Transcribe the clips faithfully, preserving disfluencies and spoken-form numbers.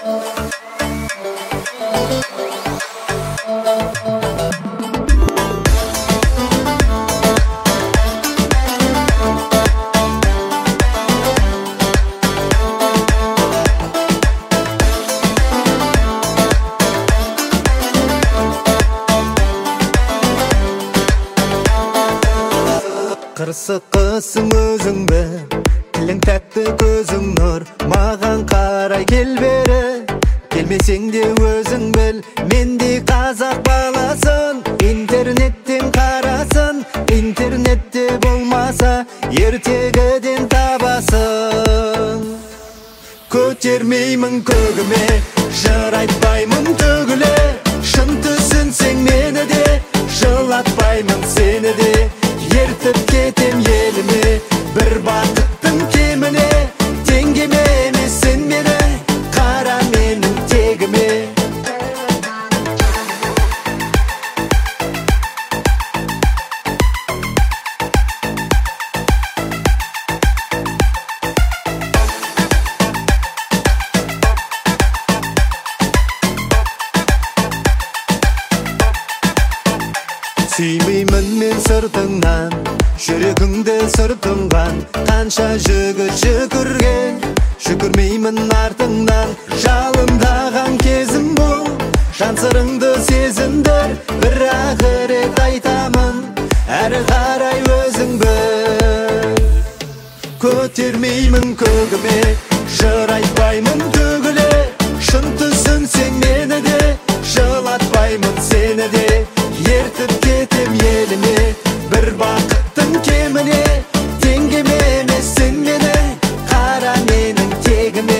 Қырсыққысың өзің бір, тілің тәтті көзің нұр, маған қарай кел бері. Келмесең де өзің біл, мендей қазақ баласын. Интернеттен қарасын, интернетте болмаса, ертегіден табасын. Көтермеймін көгіме, жыр айтпаймын төгіле. Шын түсінсең мені де, жылатпаймын сені де. Ертіп кетем еліме, бір бақыттың кеміне. Теңгеме емес сен мені, қара менің тегіме. Сүймеймін мен сыртыңнан, жүрегіңді сыртыңған. Қанша жігіт жүгірген, жүгірмеймін артыңнан. Жалындаған кезім бұл, жан сырыңды сезіндір. Бірақ рет айтамын, әрі қарай өзің біл. Көтермеймін көгіме, жыр айтпаймын төгіле. Шын түсінсең мені де, жылатпаймын сені де. Ертіп кетем еліме, бір бақыттың кеміне. Теңгеме емес сен мені, қара менің тегіме.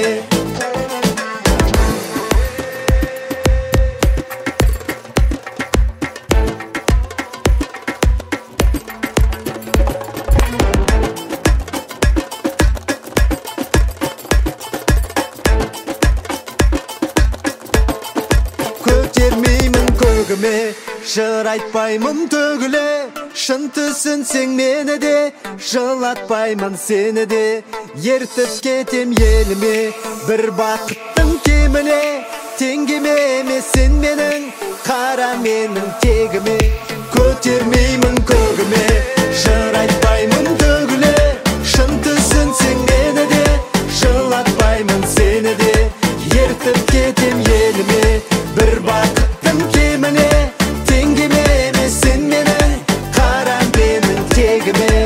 Көтермеймін көгіме, жыр айтпаймын төгіле. Шын түсінсең мені де, жылатпаймын сені де. Ертіп кетем еліме, бір бақыттың кеміне. Теңгеме емес сен менің, қара менің тегіме. Көтермеймін көгіме, жыр айтпаймын төгіле. Шын түсінсең мені де, жылатпаймын сені де. Ертіп кетем еліме, бір бақыттың кеміне. Теңгеме емес сен мені, қара менің тегіме.